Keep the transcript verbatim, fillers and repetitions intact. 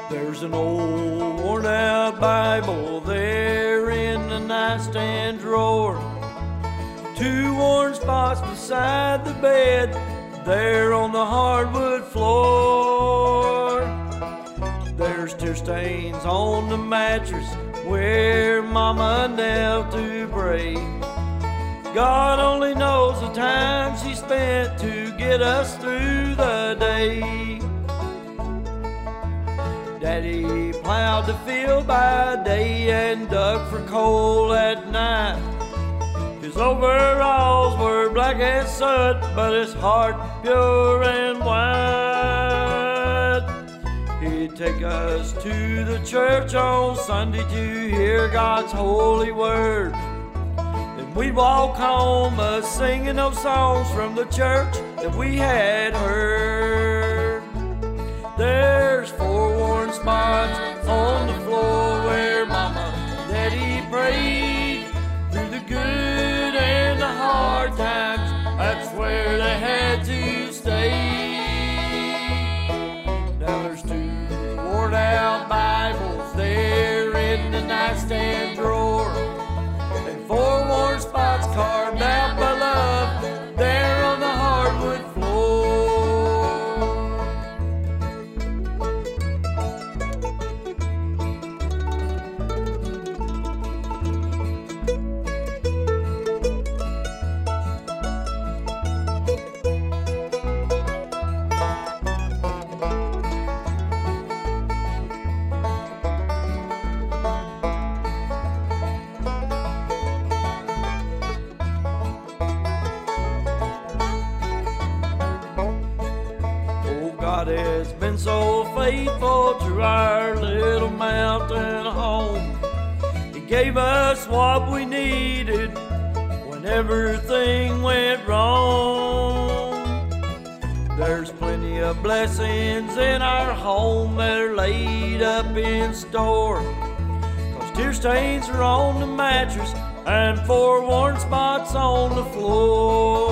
There's an old worn out Bible there in the nightstand drawer. Two worn spots beside the bed there on the hardwood floor. There's tear stains on the mattress where Mama knelt to pray. God only knows the time she spent to get us through the day. Daddy plowed the field by day and dug for coal at night. His overalls were black as soot, but his heart pure and white. He'd take us to the church on Sunday to hear God's holy word. Then we'd walk home a singing those songs from the church that we had heard. There's four worn spots on the floor where Mama and Daddy prayed. Through the good and the hard times, that's where they had to stay. Now there's two worn out Bibles there in the nightstand drawer, and four worn spots carved out by love there on the hardwood floor. God has been so faithful to our little mountain home. He gave us what we needed when everything went wrong. There's plenty of blessings in our home that are laid up in store, 'cause tear stains are on the mattress and four worn spots on the floor.